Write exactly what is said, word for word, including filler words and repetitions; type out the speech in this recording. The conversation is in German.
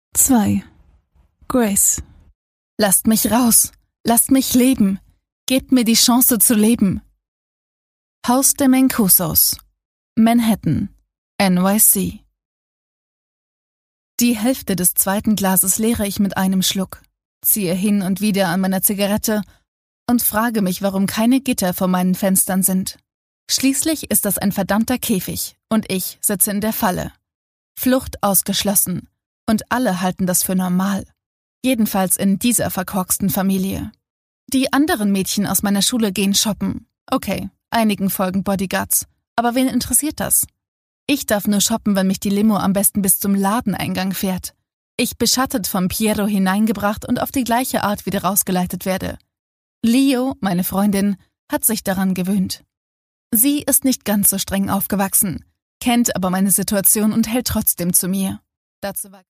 zwei. Grace. Lasst mich raus. Lasst mich leben. Gebt mir die Chance zu leben. Haus der Mancusos. Manhattan, N Y C. Die Hälfte des zweiten Glases leere ich mit einem Schluck, ziehe hin und wieder an meiner Zigarette und frage mich, warum keine Gitter vor meinen Fenstern sind. Schließlich ist das ein verdammter Käfig und ich sitze in der Falle. Flucht ausgeschlossen und alle halten das für normal. Jedenfalls in dieser verkorksten Familie. Die anderen Mädchen aus meiner Schule gehen shoppen. Okay, einigen folgen Bodyguards. Aber wen interessiert das? Ich darf nur shoppen, wenn mich die Limo am besten bis zum Ladeneingang fährt. Ich beschattet vom Piero hineingebracht und auf die gleiche Art wieder rausgeleitet werde. Leo, meine Freundin, hat sich daran gewöhnt. Sie ist nicht ganz so streng aufgewachsen, kennt aber meine Situation und hält trotzdem zu mir. Dazu war